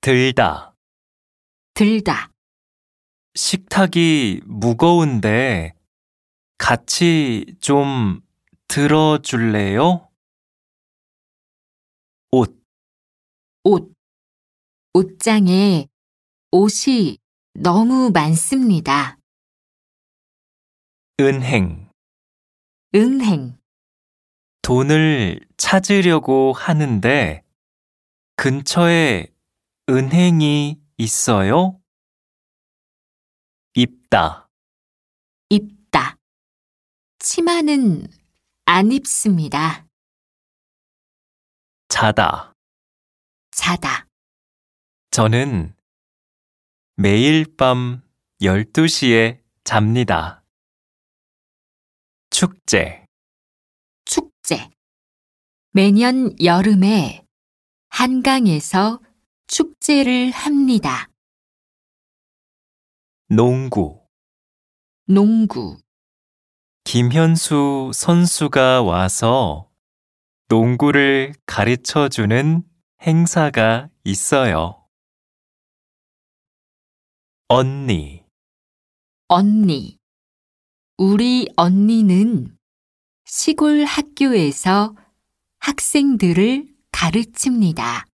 들다. 들다, 식탁이 무거운데 같이 좀 들어줄래요? 옷, 옷, 옷장에 옷이 너무 많습니다. 은행. 은행, 돈을 찾으려고 하는데 근처에 은행이 있어요? 입다. 입다. 치마는 안 입습니다. 자다. 자다, 저는 매일 밤 12시에 잡니다. 축제. 축제. 매년 여름에 한강에서 축제를 합니다. 농구. 농구, 김현수 선수가 와서 농구를 가르쳐 주는 행사가 있어요. 언니. 언니. 우리 언니는 시골 학교에서 학생들을 가르칩니다.